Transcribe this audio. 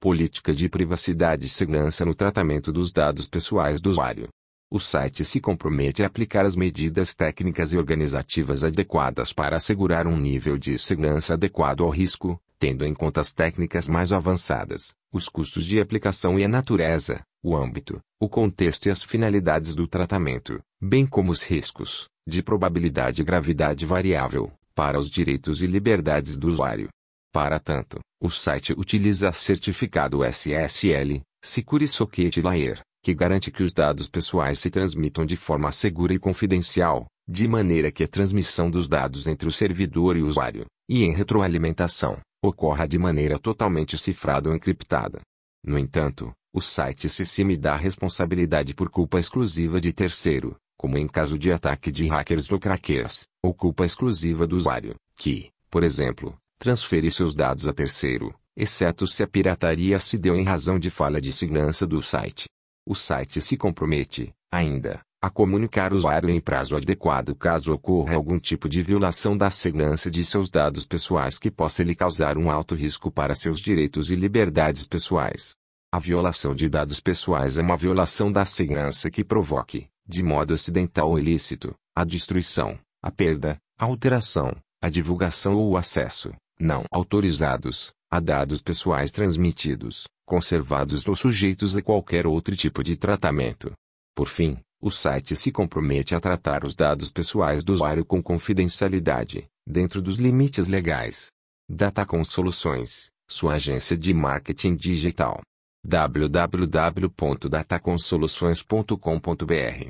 política de privacidade e segurança no tratamento dos dados pessoais do usuário. O site se compromete a aplicar as medidas técnicas e organizativas adequadas para assegurar um nível de segurança adequado ao risco, tendo em conta as técnicas mais avançadas, os custos de aplicação e a natureza, o âmbito, o contexto e as finalidades do tratamento, bem como os riscos, de probabilidade e gravidade variável, para os direitos e liberdades do usuário. Para tanto, o site utiliza certificado SSL, Secure Socket Layer, que garante que os dados pessoais se transmitam de forma segura e confidencial, de maneira que a transmissão dos dados entre o servidor e o usuário, e em retroalimentação, ocorra de maneira totalmente cifrada ou encriptada. No entanto, o site se exime da responsabilidade por culpa exclusiva de terceiro, como em caso de ataque de hackers ou crackers, ou culpa exclusiva do usuário, que, por exemplo, transfere seus dados a terceiro, exceto se a pirataria se deu em razão de falha de segurança do site. O site se compromete, ainda, a comunicar ao usuário em prazo adequado caso ocorra algum tipo de violação da segurança de seus dados pessoais que possa lhe causar um alto risco para seus direitos e liberdades pessoais. A violação de dados pessoais é uma violação da segurança que provoque, de modo acidental ou ilícito, a destruição, a perda, a alteração, a divulgação ou o acesso, não autorizados, a dados pessoais transmitidos, conservados ou sujeitos a qualquer outro tipo de tratamento. Por fim, o site se compromete a tratar os dados pessoais do usuário com confidencialidade, dentro dos limites legais. Datacom Soluções, sua agência de marketing digital. www.datacomsoluções.com.br